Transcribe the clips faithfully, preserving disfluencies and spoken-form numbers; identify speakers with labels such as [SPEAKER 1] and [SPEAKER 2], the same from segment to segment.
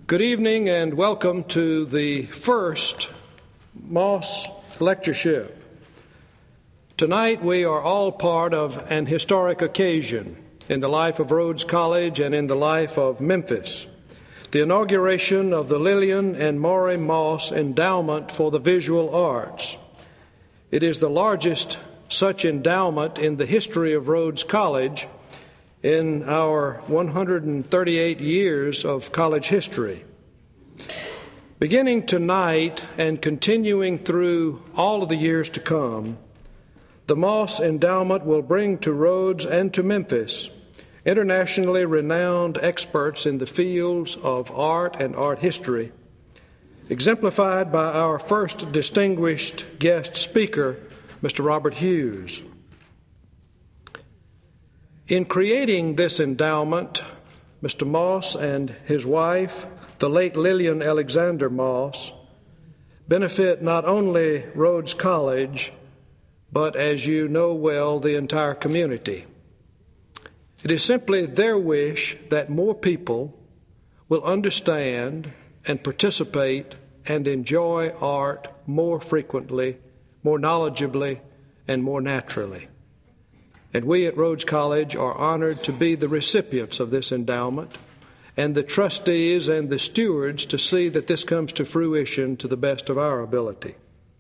[SPEAKER 1] Good evening and welcome to the first Moss Lectureship. Tonight we are all part of an historic occasion in the life of Rhodes College and in the life of Memphis, the inauguration of the Lillian and Maury Moss Endowment for the Visual Arts. It is the largest such endowment in the history of Rhodes College in our one hundred thirty-eight years of college history. Beginning tonight and continuing through all of the years to come, the Moss Endowment will bring to Rhodes and to Memphis internationally renowned experts in the fields of art and art history, exemplified by our first distinguished guest speaker, Mister Robert Hughes. In creating this endowment, Mister Moss and his wife, the late Lillian Alexander Moss, benefit not only Rhodes College, but, as you know well, the entire community. It is simply their wish that more people will understand and participate and enjoy art more frequently, more knowledgeably, and more naturally. And we at Rhodes College are honored to be the recipients of this endowment and the trustees and the stewards to see that this comes to fruition to the best of our ability.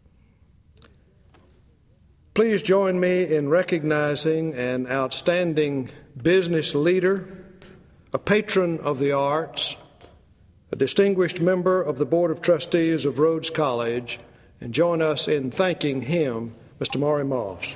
[SPEAKER 1] Please join me in recognizing an outstanding business leader, a patron of the arts, a distinguished member of the Board of Trustees of Rhodes College, and join us in thanking him, Mister Maury Moss.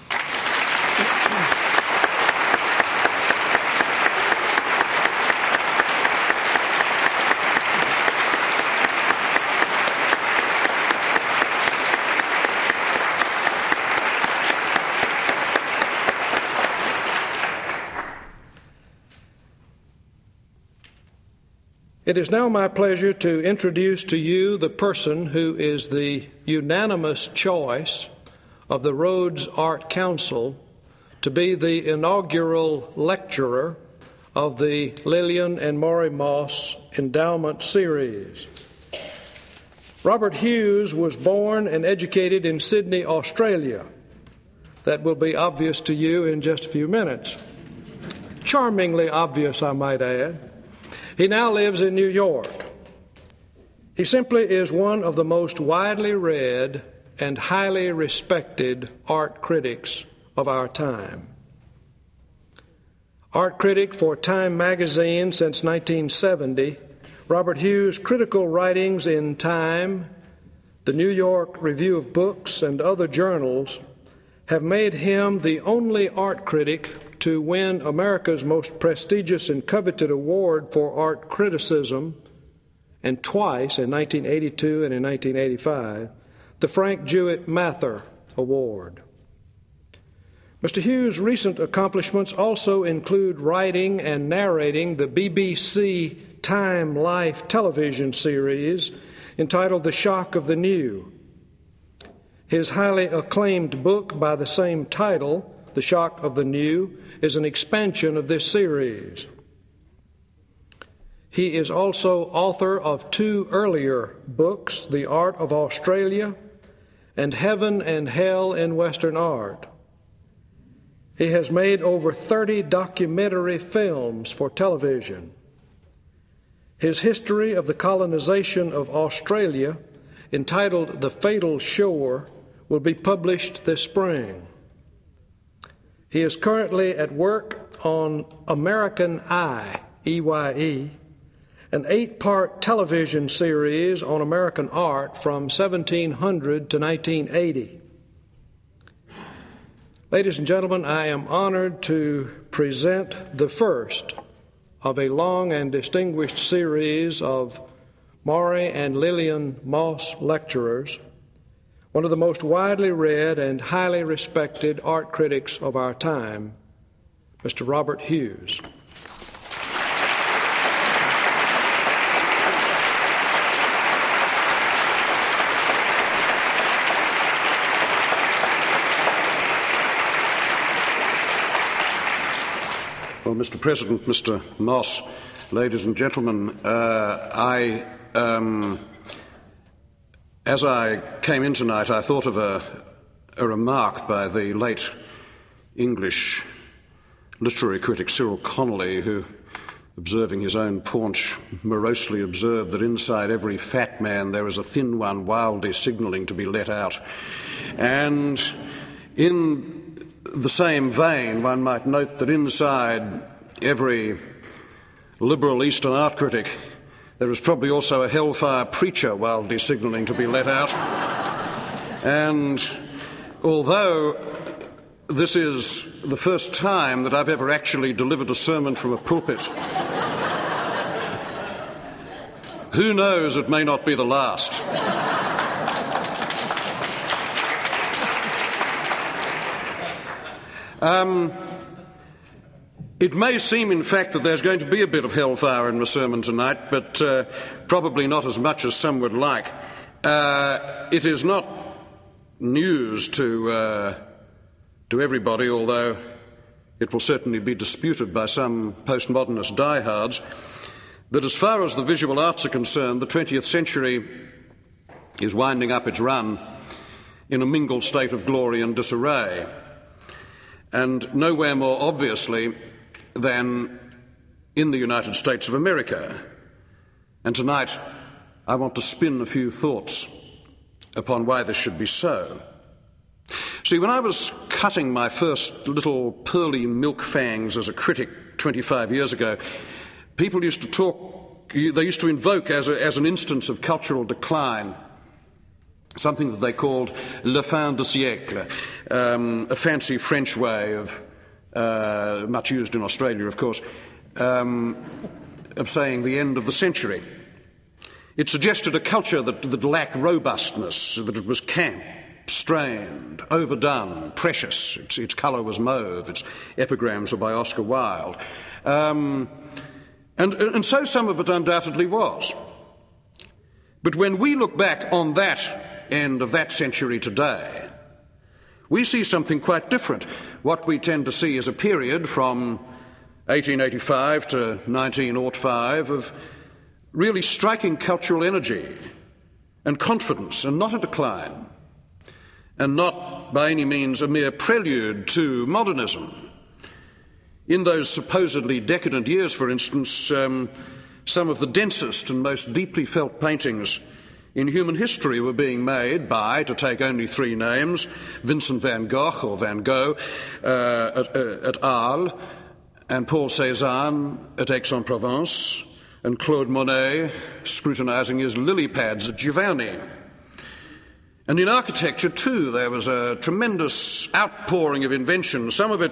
[SPEAKER 1] It is now my pleasure to introduce to you the person who is the unanimous choice of the Rhodes Art Council to be the inaugural lecturer of the Lillian and Maury Moss Endowment Series. Robert Hughes was born and educated in Sydney, Australia. That will be obvious to you in just a few minutes. Charmingly obvious, I might add. He now lives in New York. He simply is one of the most widely read and highly respected art critics of our time. Art critic for Time magazine since nineteen seventy, Robert Hughes' critical writings in Time, the New York Review of Books, and other journals have made him the only art critic to win America's most prestigious and coveted award for art criticism, and twice, in nineteen eighty-two and in nineteen eighty-five, the Frank Jewett Mather Award. Mister Hughes' recent accomplishments also include writing and narrating the B B C Time Life television series entitled The Shock of the New. His highly acclaimed book by the same title, The Shock of the New, is an expansion of this series. He is also author of two earlier books, The Art of Australia and Heaven and Hell in Western Art. He has made over thirty documentary films for television. His history of the colonization of Australia, entitled The Fatal Shore, will be published this spring. He is currently at work on American Eye, E Y E, an eight-part television series on American art from seventeen hundred to nineteen eighty. Ladies and gentlemen, I am honored to present the first of a long and distinguished series of Maury and Lillian Moss lecturers, one of the most widely read and highly respected art critics of our time, Mister Robert Hughes.
[SPEAKER 2] Well, Mister President, Mister Moss, ladies and gentlemen. Uh, I, um, as I came in tonight, I thought of a, a remark by the late English literary critic Cyril Connolly, who, observing his own paunch, morosely observed that inside every fat man there is a thin one wildly signalling to be let out. And in the same vein, one might note that inside every liberal Eastern art critic there is probably also a hellfire preacher wildly signalling to be let out. And although this is the first time that I've ever actually delivered a sermon from a pulpit, who knows, it may not be the last. Um, it may seem, in fact, that there's going to be a bit of hellfire in my sermon tonight, but uh, probably not as much as some would like. Uh, it is not news to... Uh, to everybody, although it will certainly be disputed by some postmodernist diehards, that as far as the visual arts are concerned, the twentieth century is winding up its run in a mingled state of glory and disarray, and nowhere more obviously than in the United States of America. And tonight I want to spin a few thoughts upon why this should be so. See, when I was cutting my first little pearly milk fangs as a critic twenty-five years ago, people used to talk, they used to invoke as, a, as an instance of cultural decline something that they called le fin de siècle, um, a fancy French way of, uh, much used in Australia, of course, um, of saying the end of the century. It suggested a culture that, that lacked robustness, that it was camp, strained, overdone, precious. Its, its colour was mauve. Its epigrams were by Oscar Wilde. Um, and, and so some of it undoubtedly was. But when we look back on that end of that century today, we see something quite different. What we tend to see is a period from eighteen eighty-five to nineteen oh five of really striking cultural energy and confidence, and not a decline, and not by any means a mere prelude to modernism. In those supposedly decadent years, for instance, um, some of the densest and most deeply felt paintings in human history were being made by, to take only three names, Vincent van Gogh, or Van Gogh, uh, at, uh, at Arles, and Paul Cézanne at Aix-en-Provence, and Claude Monet scrutinising his lily pads at Giverny. And in architecture, too, there was a tremendous outpouring of invention, some of it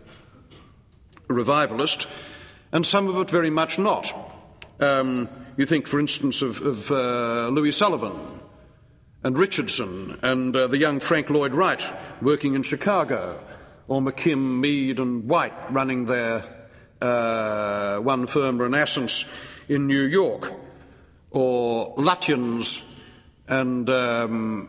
[SPEAKER 2] revivalist, and some of it very much not. Um, you think, for instance, of, of uh, Louis Sullivan and Richardson and uh, the young Frank Lloyd Wright working in Chicago, or McKim, Mead and White running their uh, one firm Renaissance in New York, or Lutyens and um,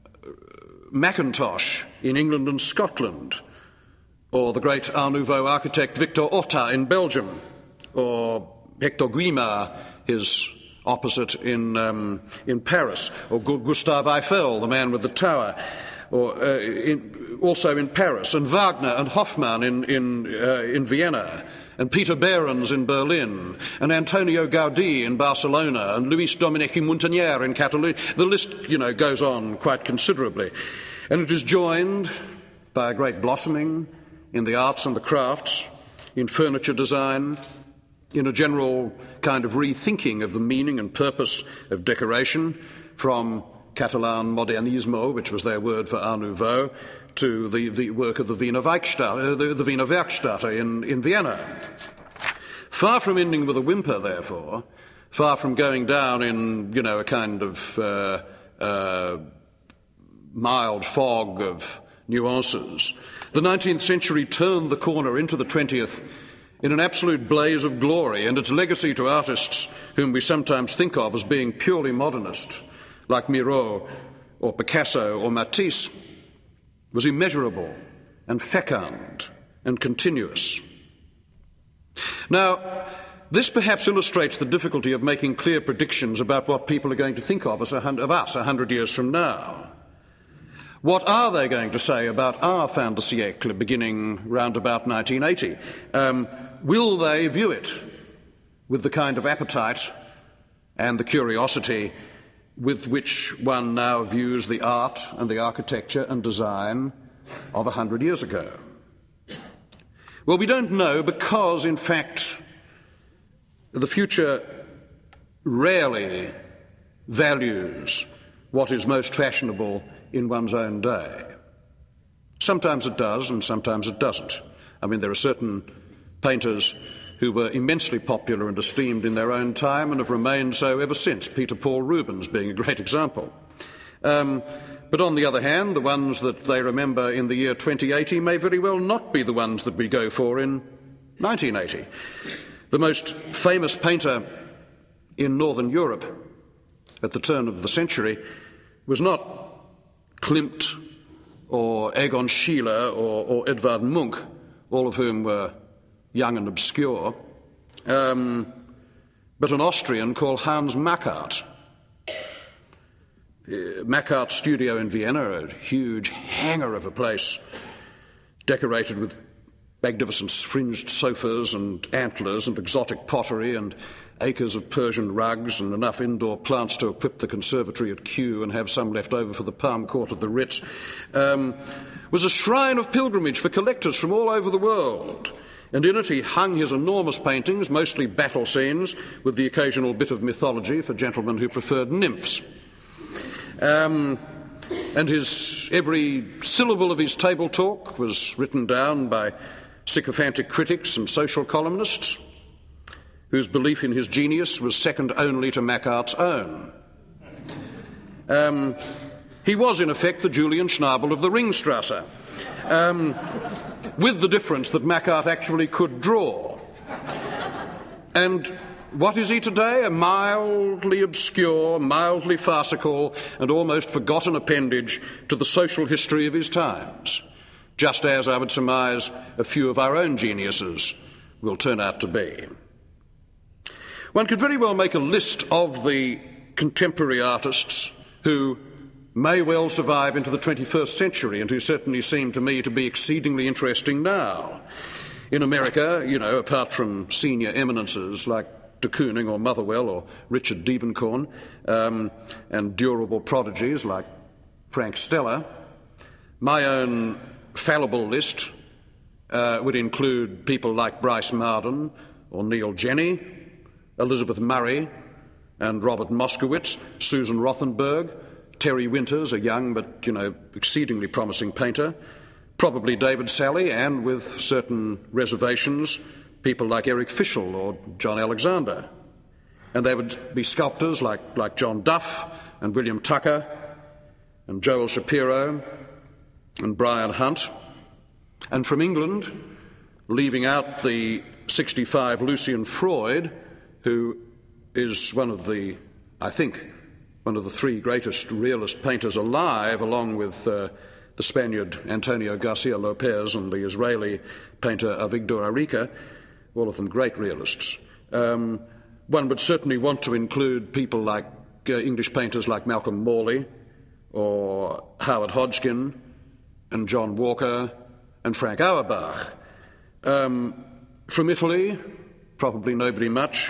[SPEAKER 2] Mackintosh in England and Scotland, or the great Art Nouveau architect Victor Orta in Belgium, or Hector Guimard, his opposite in um, in Paris, or Gustave Eiffel, the man with the tower, or uh, in, also in Paris, and Wagner and Hoffmann in in uh, in Vienna, and Peter Behrens in Berlin, and Antonio Gaudí in Barcelona, and Luis Dominici Montagnier in Catalonia. The list, you know, goes on quite considerably. And it is joined by a great blossoming in the arts and the crafts, in furniture design, in a general kind of rethinking of the meaning and purpose of decoration, from Catalan modernismo, which was their word for Art Nouveau, to the, the work of the Wiener Werkstatt, uh, the, the Wiener Werkstätte in, in Vienna. Far from ending with a whimper, therefore, far from going down in, you know, a kind of uh, uh, mild fog of nuances, the nineteenth century turned the corner into the twentieth in an absolute blaze of glory, and its legacy to artists whom we sometimes think of as being purely modernist, like Miro or Picasso or Matisse, was immeasurable and fecund and continuous. Now, this perhaps illustrates the difficulty of making clear predictions about what people are going to think of, as a hun- of us a hundred years from now. What are they going to say about our fin de siècle beginning round about nineteen eighty? Um, will they view it with the kind of appetite and the curiosity with which one now views the art and the architecture and design of a hundred years ago? Well, we don't know because, in fact, the future rarely values what is most fashionable in one's own day. Sometimes it does and sometimes it doesn't. I mean, there are certain painters who were immensely popular and esteemed in their own time and have remained so ever since, Peter Paul Rubens being a great example. Um, but on the other hand, the ones that they remember in the year twenty eighty may very well not be the ones that we go for in nineteen eighty. The most famous painter in Northern Europe at the turn of the century was not Klimt or Egon Schiele or, or Edvard Munch, all of whom were young and obscure, um, but an Austrian called Hans Mackart. Uh, Mackart's studio in Vienna, a huge hangar of a place, decorated with magnificent fringed sofas and antlers and exotic pottery and acres of Persian rugs and enough indoor plants to equip the conservatory at Kew and have some left over for the palm court at the Ritz, um, was a shrine of pilgrimage for collectors from all over the world. And in it he hung his enormous paintings, mostly battle scenes, with the occasional bit of mythology for gentlemen who preferred nymphs. Um, and his every syllable of his table talk was written down by sycophantic critics and social columnists, whose belief in his genius was second only to Mackart's own. Um, he was, in effect, the Julian Schnabel of the Ringstrasse, um, with the difference that Mackart actually could draw. And what is he today? A mildly obscure, mildly farcical, and almost forgotten appendage to the social history of his times, just as, I would surmise, a few of our own geniuses will turn out to be. One could very well make a list of the contemporary artists who may well survive into the twenty-first century and who certainly seem to me to be exceedingly interesting now. In America, you know, apart from senior eminences like de Kooning or Motherwell or Richard Diebenkorn, um, and durable prodigies like Frank Stella, my own fallible list uh, would include people like Bryce Marden or Neil Jenny, Elizabeth Murray and Robert Moskowitz, Susan Rothenberg, Terry Winters, a young but, you know, exceedingly promising painter, probably David Sally, and with certain reservations, people like Eric Fischl or John Alexander. And there would be sculptors like, like John Duff and William Tucker and Joel Shapiro and Brian Hunt. And from England, leaving out the sixty-five Lucian Freud, who is one of the, I think, one of the three greatest realist painters alive, along with uh, the Spaniard Antonio Garcia Lopez and the Israeli painter Avigdor Arica, all of them great realists. Um, one would certainly want to include people like uh, English painters like Malcolm Morley or Howard Hodgkin and John Walker and Frank Auerbach. Um, from Italy, probably nobody much.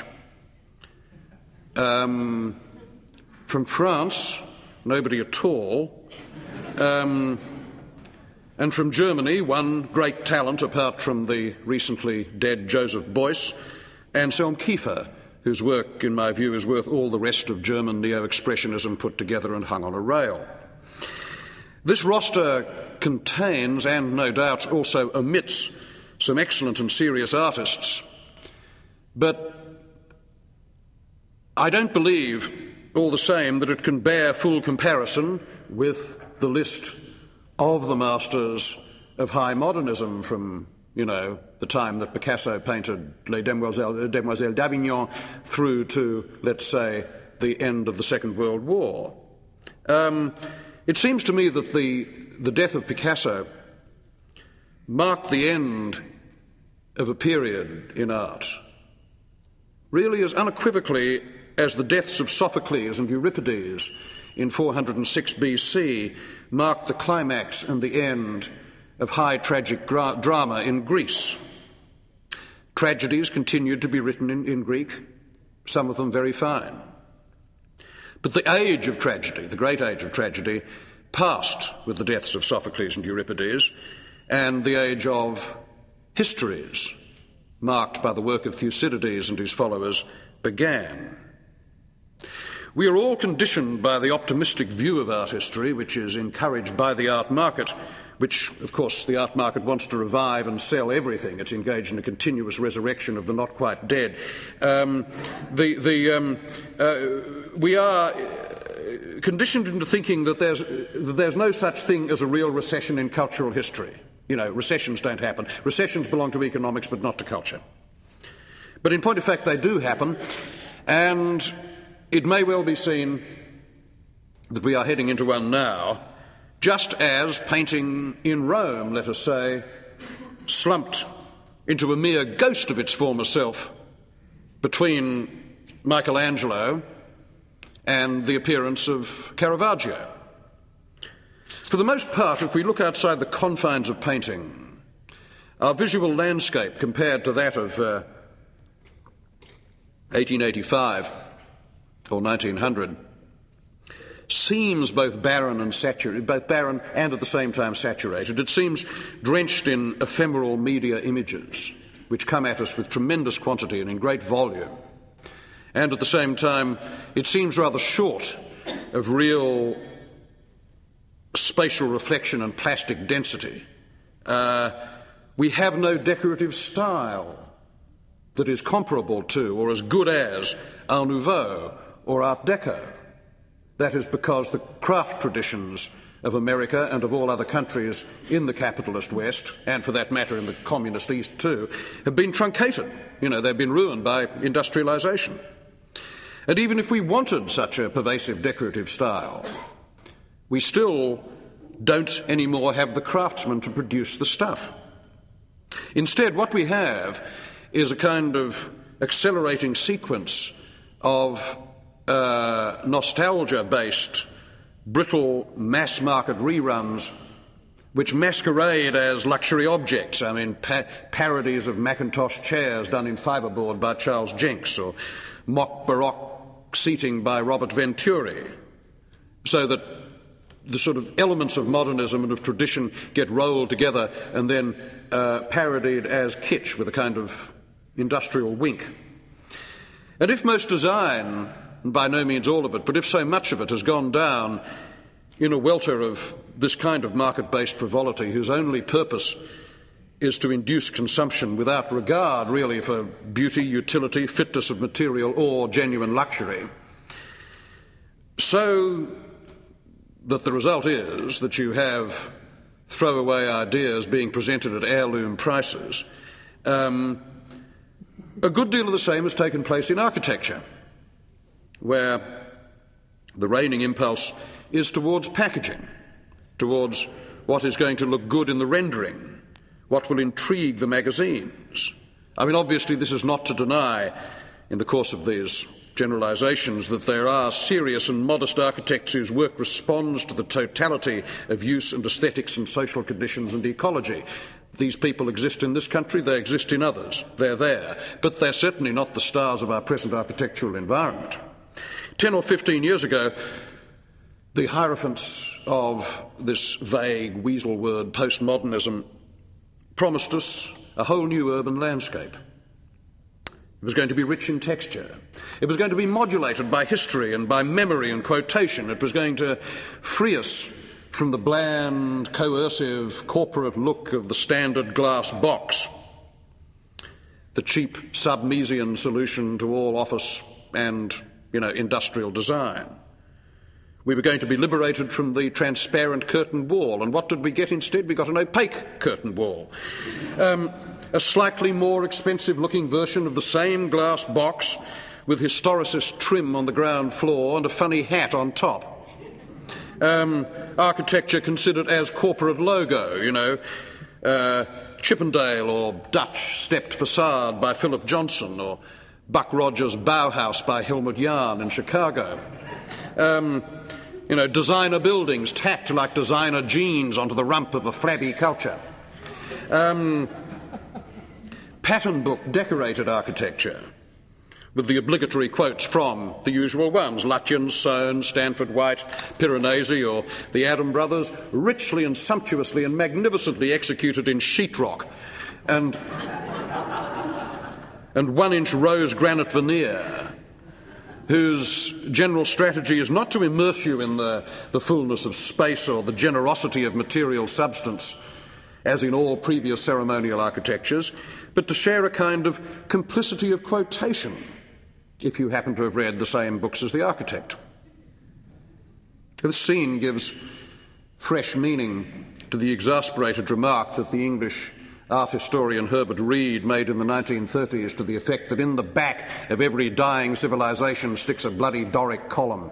[SPEAKER 2] Um, from France, nobody at all. Um, and from Germany, one great talent apart from the recently dead Joseph Beuys, Anselm Kiefer, whose work, in my view, is worth all the rest of German neo-expressionism put together and hung on a rail. This roster contains, and no doubt also omits, some excellent and serious artists, but I don't believe, all the same, that it can bear full comparison with the list of the masters of high modernism from, you know, the time that Picasso painted Les Demoiselles, Demoiselles d'Avignon through to, let's say, the end of the Second World War. Um, it seems to me that the, the death of Picasso marked the end of a period in art really as unequivocally as the deaths of Sophocles and Euripides in four hundred six B C marked the climax and the end of high tragic gra- drama in Greece. Tragedies continued to be written in, in Greek, some of them very fine. But the age of tragedy, the great age of tragedy, passed with the deaths of Sophocles and Euripides, and the age of histories, marked by the work of Thucydides and his followers, began. We are all conditioned by the optimistic view of art history, which is encouraged by the art market, which, of course, the art market wants to revive and sell everything. It's engaged in a continuous resurrection of the not quite dead. Um, the, the, um, uh, we are conditioned into thinking that there's, that there's no such thing as a real recession in cultural history. You know, recessions don't happen. Recessions belong to economics, but not to culture. But in point of fact, they do happen, and it may well be seen that we are heading into one now, just as painting in Rome, let us say, slumped into a mere ghost of its former self between Michelangelo and the appearance of Caravaggio. For the most part, if we look outside the confines of painting, our visual landscape compared to that of uh, eighteen eighty-five or nineteen hundred seems both barren and saturated, both barren and at the same time saturated. It seems drenched in ephemeral media images, which come at us with tremendous quantity and in great volume. And at the same time, it seems rather short of real spatial reflection and plastic density. Uh, we have no decorative style that is comparable to or as good as Art Nouveau or Art Deco. That is because the craft traditions of America and of all other countries in the capitalist West, and for that matter in the communist East too, have been truncated. You know, they've been ruined by industrialization. And even if we wanted such a pervasive decorative style, we still don't anymore have the craftsmen to produce the stuff. Instead, what we have is a kind of accelerating sequence of uh, nostalgia-based, brittle, mass-market reruns which masquerade as luxury objects. I mean, pa- parodies of Macintosh chairs done in fiberboard by Charles Jenks, or mock Baroque seating by Robert Venturi, so that the sort of elements of modernism and of tradition get rolled together and then uh, parodied as kitsch with a kind of industrial wink. And if most design, and by no means all of it, but if so much of it has gone down in a welter of this kind of market-based frivolity whose only purpose is to induce consumption without regard really for beauty, utility, fitness of material or genuine luxury, so that the result is that you have throwaway ideas being presented at heirloom prices. Um, a good deal of the same has taken place in architecture, where the reigning impulse is towards packaging, towards what is going to look good in the rendering, what will intrigue the magazines. I mean, obviously this is not to deny, in the course of these generalisations, that there are serious and modest architects whose work responds to the totality of use and aesthetics and social conditions and ecology. These people exist in this country, they exist in others, they're there, but they're certainly not the stars of our present architectural environment. Ten or fifteen years ago, the hierophants of this vague weasel word postmodernism promised us a whole new urban landscape. It was going to be rich in texture. It was going to be modulated by history and by memory and quotation. It was going to free us from the bland, coercive, corporate look of the standard glass box, the cheap Submesian solution to all office and, you know, industrial design. We were going to be liberated from the transparent curtain wall. And what did we get instead? We got an opaque curtain wall. Um, a slightly more expensive-looking version of the same glass box with historicist trim on the ground floor and a funny hat on top. Um, architecture considered as corporate logo, you know, uh, Chippendale or Dutch stepped facade by Philip Johnson, or Buck Rogers' Bauhaus by Helmut Jahn in Chicago. Um, you know, designer buildings tacked like designer jeans onto the rump of a flabby culture. Um, pattern book decorated architecture, with the obligatory quotes from the usual ones, Lutyens, Soane, Stanford White, Piranesi, or the Adam brothers, richly and sumptuously and magnificently executed in sheetrock and, and one-inch rose granite veneer, whose general strategy is not to immerse you in the, the fullness of space or the generosity of material substance, as in all previous ceremonial architectures, but to share a kind of complicity of quotation, if you happen to have read the same books as the architect. This scene gives fresh meaning to the exasperated remark that the English art historian Herbert Reed made in the nineteen thirties to the effect that in the back of every dying civilization sticks a bloody Doric column.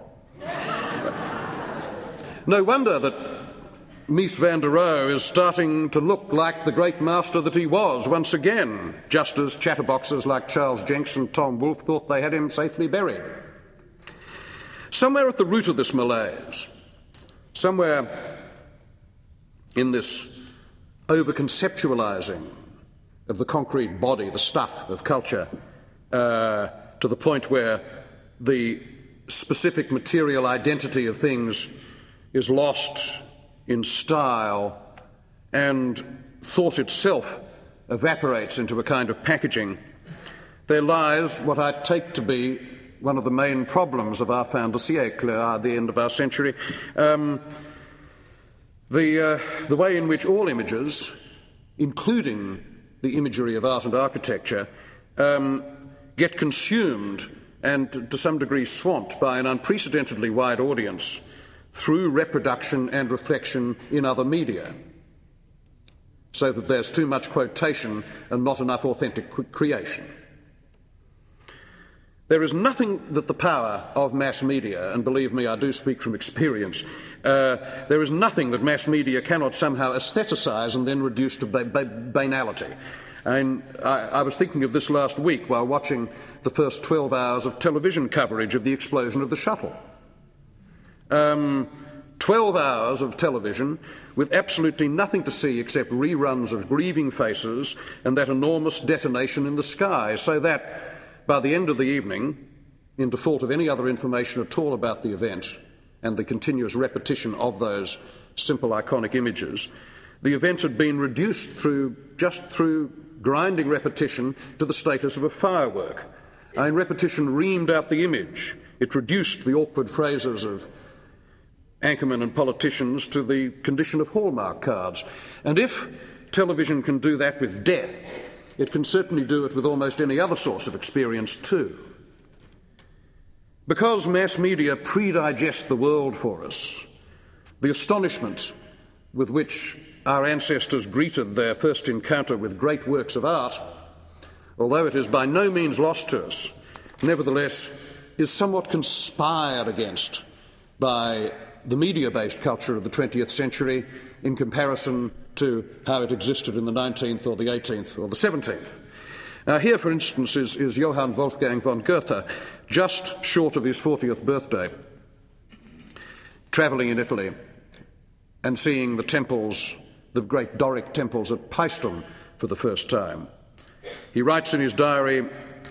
[SPEAKER 2] No wonder that Mies van der Rohe is starting to look like the great master that he was once again, just as chatterboxes like Charles Jenks and Tom Wolfe thought they had him safely buried. Somewhere at the root of this malaise, somewhere in this over-conceptualizing of the concrete body, the stuff of culture, uh, to the point where the specific material identity of things is lost in style, and thought itself evaporates into a kind of packaging, there lies what I take to be one of the main problems of our fin de siècle, at the end of our century, um, the, uh, the way in which all images, including the imagery of art and architecture, um, get consumed and to some degree swamped by an unprecedentedly wide audience through reproduction and reflection in other media, so that there's too much quotation and not enough authentic creation. There is nothing that the power of mass media, and believe me, I do speak from experience, uh, there is nothing that mass media cannot somehow aestheticize and then reduce to ba- ba- banality. And I, I was thinking of this last week while watching the first twelve hours of television coverage of the explosion of the shuttle. Um, twelve hours of television with absolutely nothing to see except reruns of grieving faces and that enormous detonation in the sky, so that by the end of the evening, in default of any other information at all about the event and the continuous repetition of those simple iconic images, the event had been reduced through just through grinding repetition to the status of a firework. And repetition reamed out the image. It reduced the awkward phrases of anchormen and politicians to the condition of Hallmark cards. And if television can do that with death, it can certainly do it with almost any other source of experience too. Because mass media predigest the world for us, the astonishment with which our ancestors greeted their first encounter with great works of art, although it is by no means lost to us, nevertheless is somewhat conspired against by the media-based culture of the twentieth century in comparison to how it existed in the nineteenth or the eighteenth or the seventeenth. Now here, for instance, is, is Johann Wolfgang von Goethe, just short of his fortieth birthday, travelling in Italy and seeing the temples, the great Doric temples at Paestum for the first time. He writes in his diary,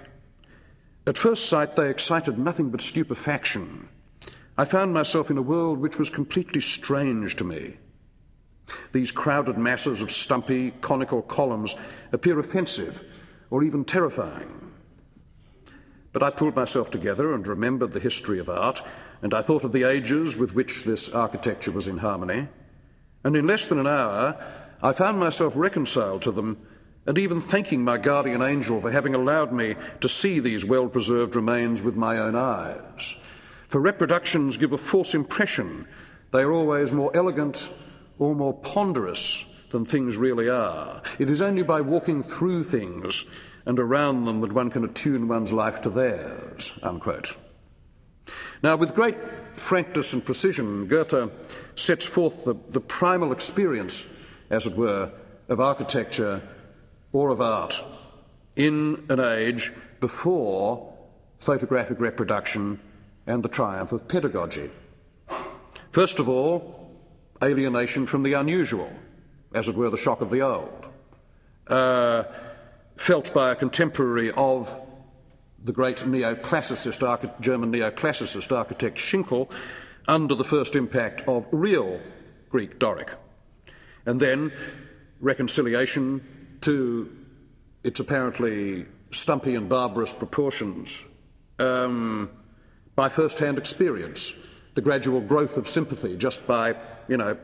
[SPEAKER 2] "At first sight they excited nothing but stupefaction. I found myself in a world which was completely strange to me. These crowded masses of stumpy, conical columns appear offensive or even terrifying. But I pulled myself together and remembered the history of art, and I thought of the ages with which this architecture was in harmony, and in less than an hour I found myself reconciled to them and even thanking my guardian angel for having allowed me to see these well-preserved remains with my own eyes. For reproductions give a false impression. They are always more elegant or more ponderous than things really are. It is only by walking through things and around them that one can attune one's life to theirs," unquote. Now, with great frankness and precision, Goethe sets forth the, the primal experience, as it were, of architecture or of art in an age before photographic reproduction and the triumph of pedagogy. First of all, alienation from the unusual, as it were the shock of the old, uh, felt by a contemporary of the great neoclassicist, archi- German neoclassicist architect Schinkel, under the first impact of real Greek Doric. And then reconciliation to its apparently stumpy and barbarous proportions um, by first-hand experience, the gradual growth of sympathy just by, you know,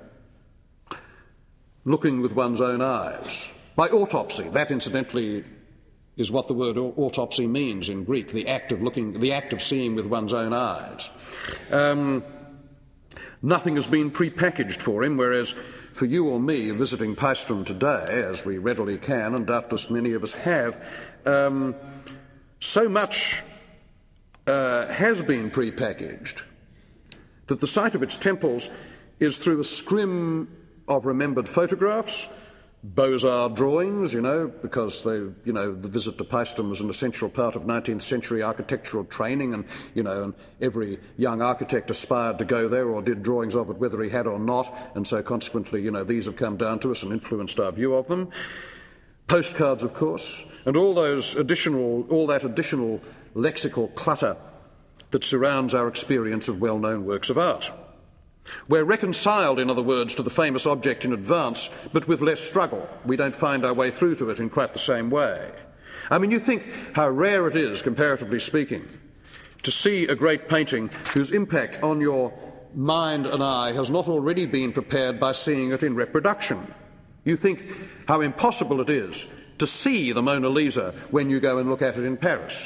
[SPEAKER 2] looking with one's own eyes. By autopsy, that incidentally is what the word autopsy means in Greek, the act of looking, the act of seeing with one's own eyes. Um, nothing has been pre-packaged for him, whereas for you or me visiting Paestum today, as we readily can, and doubtless many of us have, um, so much uh, has been pre-packaged that the site of its temples is through a scrim of remembered photographs, Beaux-Arts drawings, you know, because they, you know, the visit to Paestum was an essential part of nineteenth century architectural training, and, you know, and every young architect aspired to go there or did drawings of it whether he had or not, and so consequently, you know, these have come down to us and influenced our view of them. Postcards, of course, and all those additional, all that additional lexical clutter that surrounds our experience of well-known works of art. We're reconciled, in other words, to the famous object in advance, but with less struggle. We don't find our way through to it in quite the same way. I mean, you think how rare it is, comparatively speaking, to see a great painting whose impact on your mind and eye has not already been prepared by seeing it in reproduction. You think how impossible it is to see the Mona Lisa when you go and look at it in Paris.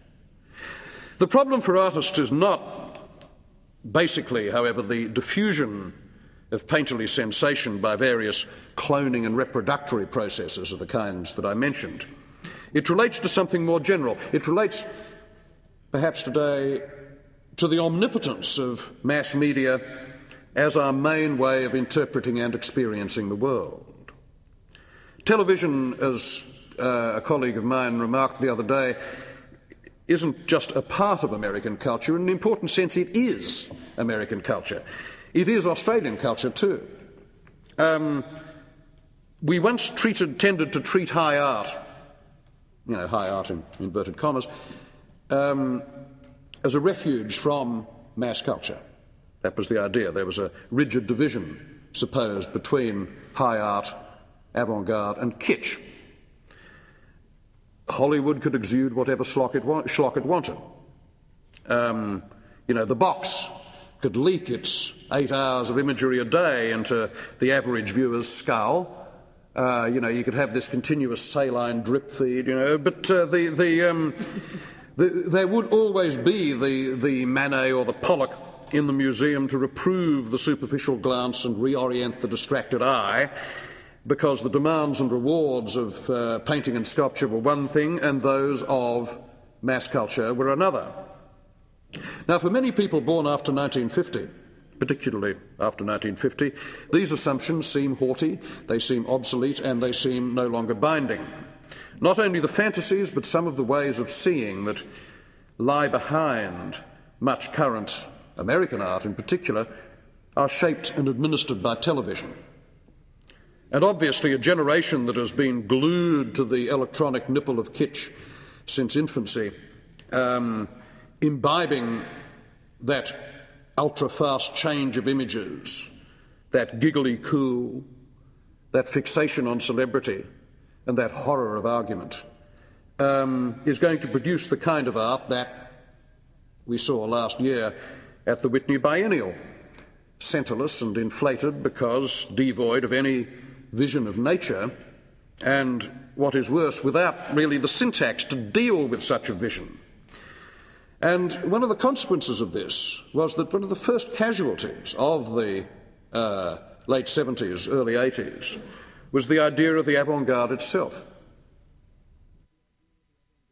[SPEAKER 2] The problem for artists is not basically, however, the diffusion of painterly sensation by various cloning and reproductory processes of the kinds that I mentioned. It relates to something more general. It relates, perhaps today, to the omnipotence of mass media as our main way of interpreting and experiencing the world. Television, as uh, a colleague of mine remarked the other day, isn't just a part of American culture. In an important sense, it is American culture. It is Australian culture, too. Um, we once treated, tended to treat high art, you know, high art in inverted commas, um, as a refuge from mass culture. That was the idea. There was a rigid division, supposed, between high art, avant-garde, and kitsch. Hollywood could exude whatever schlock it, wa- schlock it wanted. Um, you know, the box could leak its eight hours of imagery a day into the average viewer's skull. Uh, you know, you could have this continuous saline drip feed, you know, but uh, the, the, um, the, there would always be the, the Manet or the Pollock in the museum to reprove the superficial glance and reorient the distracted eye, because the demands and rewards of uh, painting and sculpture were one thing and those of mass culture were another. Now, for many people born after nineteen fifty, particularly after nineteen fifty, these assumptions seem haughty, they seem obsolete, and they seem no longer binding. Not only the fantasies, but some of the ways of seeing that lie behind much current American art in particular are shaped and administered by television. And obviously a generation that has been glued to the electronic nipple of kitsch since infancy, um, imbibing that ultra-fast change of images, that giggly cool, that fixation on celebrity, and that horror of argument, um, is going to produce the kind of art that we saw last year at the Whitney Biennial, centerless and inflated because devoid of any vision of nature, and what is worse, without really the syntax to deal with such a vision. And one of the consequences of this was that one of the first casualties of the uh, late seventies, early eighties, was the idea of the avant-garde itself.